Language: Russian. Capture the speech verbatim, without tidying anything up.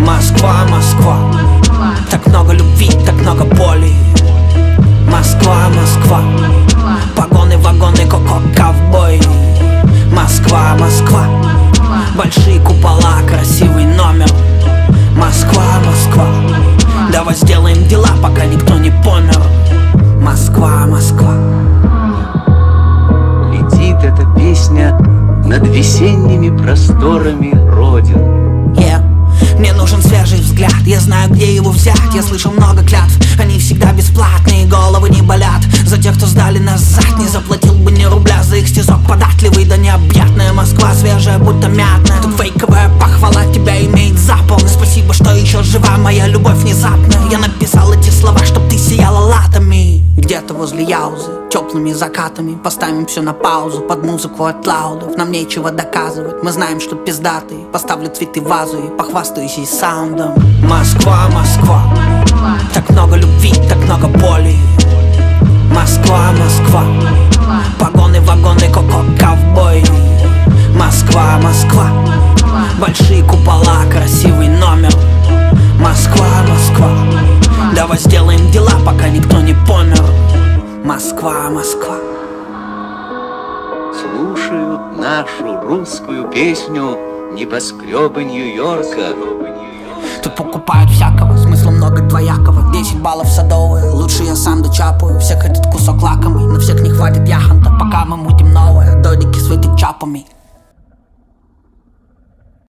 Москва, Москва, так много любви, так много боли. Москва, Москва, погоны, вагоны, коко, ковбой. Москва, Москва, большие купола, красивый номер. Москва, Москва, давай сделаем дела, пока никто не помер. Москва, Москва. Летит эта песня над весенними просторами Родин. Yeah. Мне нужен свежий взгляд, я знаю, где его взять. Я слышал много клятв, они всегда бесплатные, головы не болят за тех, кто сдали назад. Не заплатил бы ни рубля за их стезок, податливый да необъятная. Москва свежая, будто мятная. Тут фейковая похвала тебя имеет запал. Спасибо, что еще жива моя любовь внезапная. Я написал эти слова, чтоб ты сияла латами. Где-то возле Яузы, теплыми закатами поставим все на паузу под музыку от лаудов. Нам нечего доказывать, мы знаем, что пиздатые. Поставлю цветы в вазу и похвастаюсь ей саундом. Москва, Москва, так много любви, так много боли. Москва, Москва, погоны, вагоны, коко, ковбой. Москва, Москва, большие купола, красивый номер. Москва, Москва, давай сделаем дела, пока никто не помер. Москва, Москва. Слушают нашу русскую песню небоскребы Нью-Йорка. Тут покупают всякого, смысла много двоякого. Десять баллов садовые, лучше я сам дочапаю. Всех этот кусок лакомый, но всех не хватит яхонта, пока мы мутим новое. Додики с чапами.